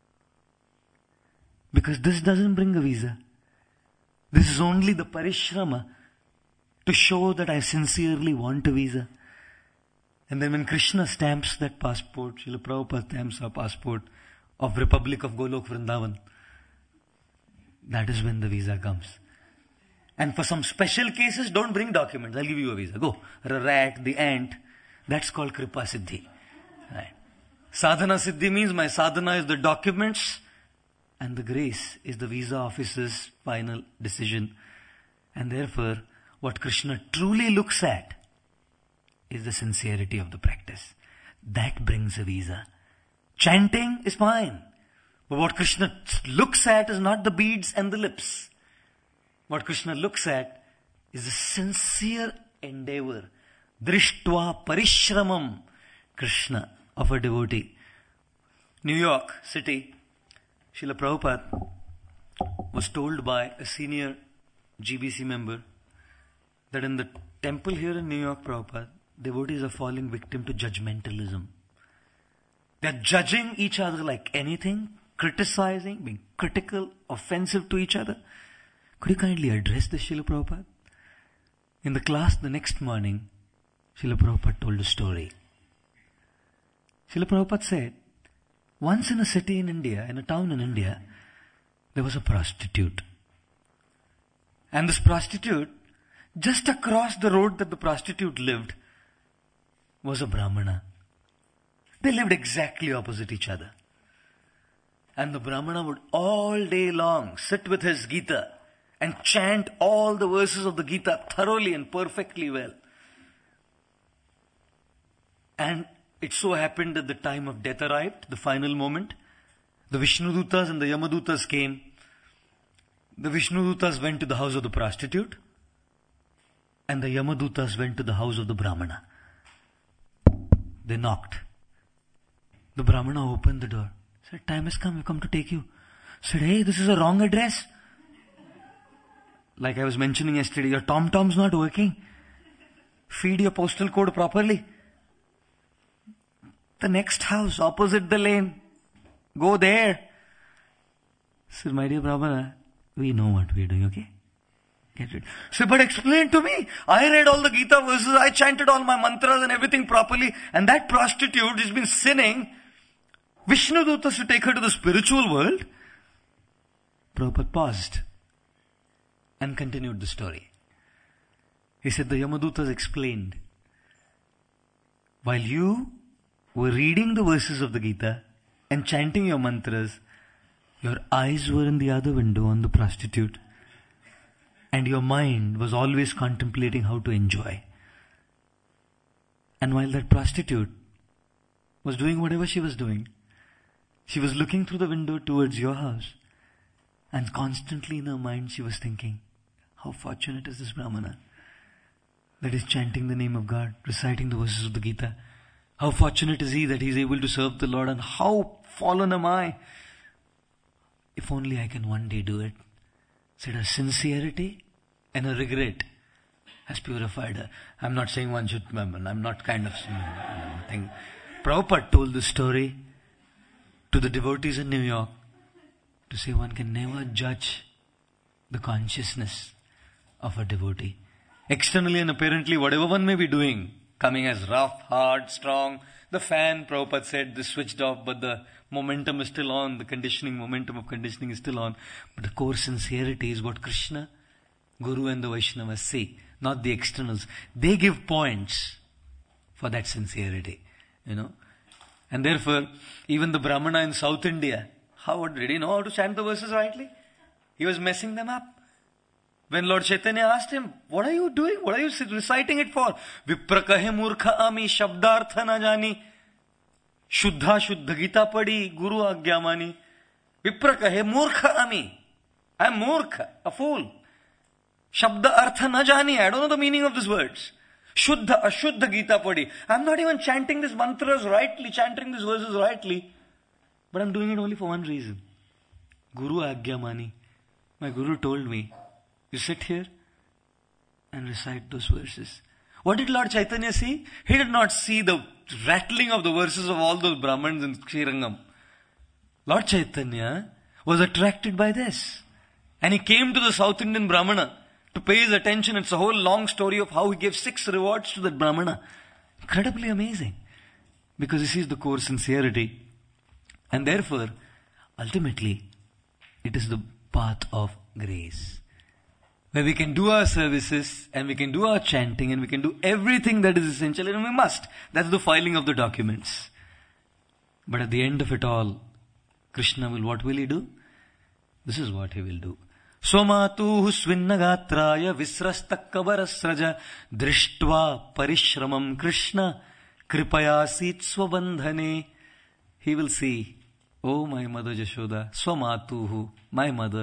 Because this doesn't bring a visa. This is only the parishrama to show that I sincerely want a visa. And then when Krishna stamps that passport, Srila Prabhupada stamps our passport of Republic of Golok Vrindavan, that is when the visa comes. And for some special cases, don't bring documents. I'll give you a visa. Go. The rat, the ant. That's called Kripa Siddhi. Right. Sadhana Siddhi means my sadhana is the documents and the grace is the visa officer's final decision. And therefore, what Krishna truly looks at is the sincerity of the practice. That brings a visa. Chanting is fine. But what Krishna looks at is not the beads and the lips. What Krishna looks at is a sincere endeavor, drishtva parishramam, Krishna, of a devotee. New York City, Srila Prabhupada was told by a senior G B C member that in the temple here in New York, Prabhupada, devotees are falling victim to judgmentalism. They are judging each other like anything, criticizing, being critical, offensive to each other. Could you kindly address this, Srila Prabhupada? In the class the next morning, Srila Prabhupada told a story. Srila Prabhupada said, once in a city in India, in a town in India, there was a prostitute. And this prostitute, just across the road that the prostitute lived, was a Brahmana. They lived exactly opposite each other. And the Brahmana would all day long sit with his Gita and chant all the verses of the Gita thoroughly and perfectly well. And it so happened that the time of death arrived, the final moment. The Vishnudutas and the Yamadutas came. The Vishnudutas went to the house of the prostitute, and the Yamadutas went to the house of the Brahmana. They knocked. The Brahmana opened the door. Said, time has come, we've come to take you. Said, hey, this is a wrong address. Like I was mentioning yesterday, your tom-tom's not working. Feed your postal code properly. The next house, opposite the lane. Go there. Said, my dear Brahmana, we know what we're doing, okay? Get it. Said, but explain to me. I read all the Gita verses, I chanted all my mantras and everything properly, and that prostitute has been sinning. Vishnudutas to take her to the spiritual world. Prabhupada paused and continued the story. He said, the Yamadutas explained, while you were reading the verses of the Gita and chanting your mantras, your eyes were in the other window on the prostitute, and your mind was always contemplating how to enjoy. And while that prostitute was doing whatever she was doing, she was looking through the window towards your house, and constantly in her mind she was thinking, how fortunate is this Brahmana that is chanting the name of God, reciting the verses of the Gita. How fortunate is he that he is able to serve the Lord, and how fallen am I. If only I can one day do it. Said her sincerity and her regret has purified her. I'm not saying one should, I'm not kind of thing. Prabhupada told this story to the devotees in New York to say one can never judge the consciousness of a devotee. Externally and apparently, whatever one may be doing, coming as rough, hard, strong, the fan, Prabhupada said, is switched off, but the momentum is still on, the conditioning, momentum of conditioning is still on. But the core sincerity is what Krishna, Guru and the Vaishnavas say, not the externals. They give points for that sincerity, you know. And therefore, even the Brahmana in South India, how did he know how to chant the verses rightly? He was messing them up. When Lord Chaitanya asked him, what are you doing? What are you reciting it for? Vipra kahe murkha ami, shabdartha na jani, shuddha shuddha gita padi, guru agya mani. Vipra kahe murkha ami. I am murkha, a fool. Shabda artha na jani. I don't know the meaning of these words. Shuddha ashuddha gita padi. I am not even chanting these mantras rightly, chanting these verses rightly. But I am doing it only for one reason. Guru agya mani. My Guru told me, you sit here and recite those verses. What did Lord Chaitanya see? He did not see the rattling of the verses of all those Brahmins in Srirangam. Lord Chaitanya was attracted by this. And he came to the South Indian Brahmana to pay his attention. It's a whole long story of how he gave six rewards to that Brahmana. Incredibly amazing. Because he sees the core sincerity. And therefore, ultimately, it is the path of grace, where we can do our services and we can do our chanting and we can do everything that is essential, and we must. That's the filing of the documents. But at the end of it all, Krishna will, what will he do? This is what he will do. Swamatuhu svinnagatraya visrastakkavarasraja drishtva parishramam Krishna kripayasit swabandhane. He will see, oh my mother Jashoda, Swamatuhu, my mother,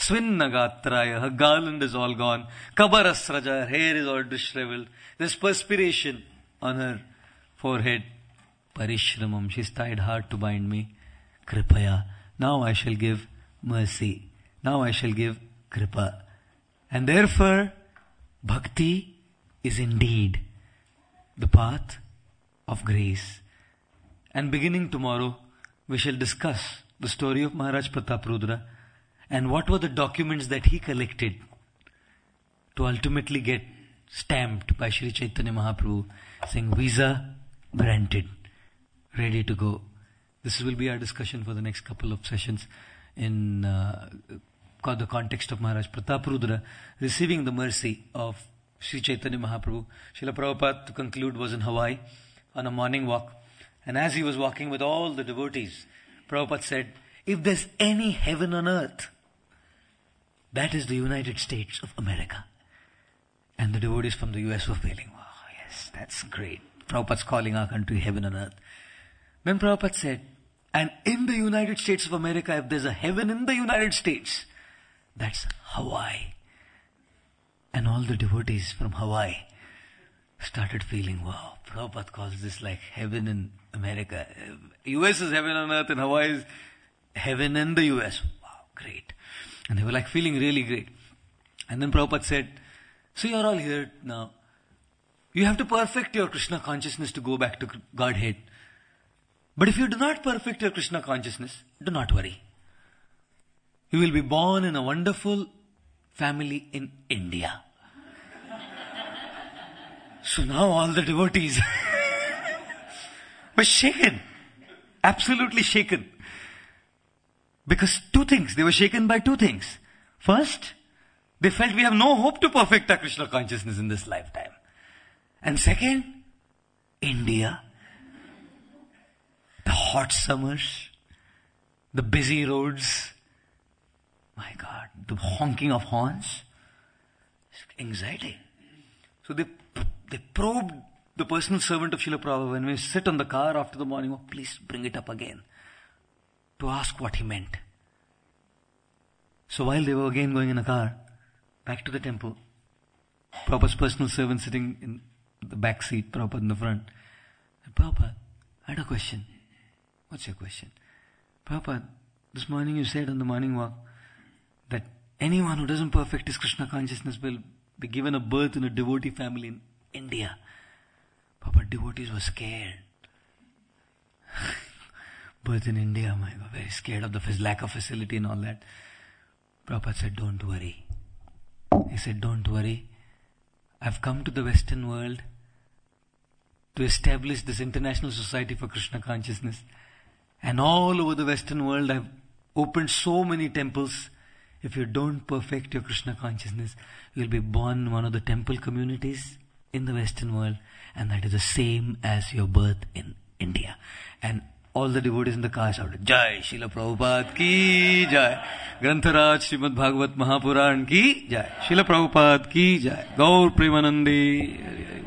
Svinnagatraya, her garland is all gone. Kabarasraja, her hair is all disheveled. There's perspiration on her forehead. Parishramam, she's tried hard to bind me. Kripaya, now I shall give mercy. Now I shall give kripa. And therefore, bhakti is indeed the path of grace. And beginning tomorrow, we shall discuss the story of Maharaj Prataprudra and what were the documents that he collected to ultimately get stamped by Sri Chaitanya Mahaprabhu saying visa granted, ready to go. This will be our discussion for the next couple of sessions in uh, the context of Maharaj Prataprudra receiving the mercy of Sri Chaitanya Mahaprabhu. Srila Prabhupada, to conclude, was in Hawaii on a morning walk. And as he was walking with all the devotees, Prabhupada said, if there's any heaven on earth, that is the United States of America. And the devotees from the U S were feeling, wow, yes, that's great. Prabhupada's calling our country heaven on earth. Then Prabhupada said, and in the United States of America, if there's a heaven in the United States, that's Hawaii. And all the devotees from Hawaii started feeling, wow, Prabhupada calls this like heaven in America. U S is heaven on earth and Hawaii is heaven in the U S. Wow, great. And they were like feeling really great. And then Prabhupada said, so you're all here now. You have to perfect your Krishna consciousness to go back to Godhead. But if you do not perfect your Krishna consciousness, do not worry. You will be born in a wonderful family in India. So now all the devotees were shaken. Absolutely shaken. Because two things. They were shaken by two things. First, they felt we have no hope to perfect our Krishna consciousness in this lifetime. And second, India. The hot summers. The busy roads. My God, the honking of horns. Anxiety. So they they probed the personal servant of Srila Prabhupada when we sit on the car after the morning walk, please bring it up again, to ask what he meant. So while they were again going in a car, back to the temple, Prabhupada's personal servant sitting in the back seat, Prabhupada in the front. And Prabhupada, I had a question. What's your question? Prabhupada, this morning you said on the morning walk that anyone who doesn't perfect his Krishna consciousness will be given a birth in a devotee family in India. Prabhupada, devotees were scared. Birth in India, my God, very scared of the lack of facility and all that. Prabhupada said, don't worry. He said, don't worry. I've come to the Western world to establish this International Society for Krishna Consciousness. And all over the Western world, I've opened so many temples. If you don't perfect your Krishna consciousness, you'll be born in one of the temple communities in the Western world. And that is the same as your birth in India. And all the devotees in the car shouted, Jai Srila Prabhupada ki Jai. Grantharaj Srimad Bhagavat Mahapuran ki Jai. Srila Prabhupada ki Jai. Gaur Premanande.